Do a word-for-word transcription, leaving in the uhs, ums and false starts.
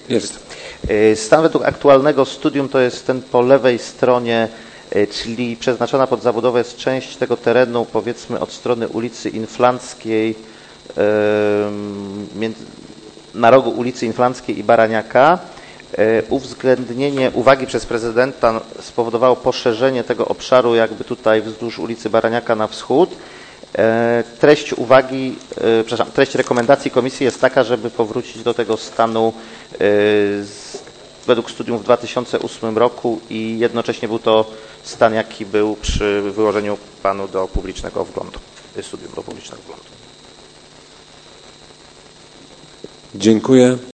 Jest. Stan według aktualnego studium to jest ten po lewej stronie, czyli przeznaczona pod zabudowę jest część tego terenu, powiedzmy od strony ulicy Inflanckiej, na rogu ulicy Inflanckiej i Baraniaka. Uwzględnienie uwagi przez prezydenta spowodowało poszerzenie tego obszaru jakby tutaj wzdłuż ulicy Baraniaka na wschód. Treść uwagi, przepraszam, treść rekomendacji komisji jest taka, żeby powrócić do tego stanu z, według studium w dwa tysiące ósmym roku i jednocześnie był to stan, jaki był przy wyłożeniu planu do publicznego wglądu, studium do publicznego wglądu. Dziękuję.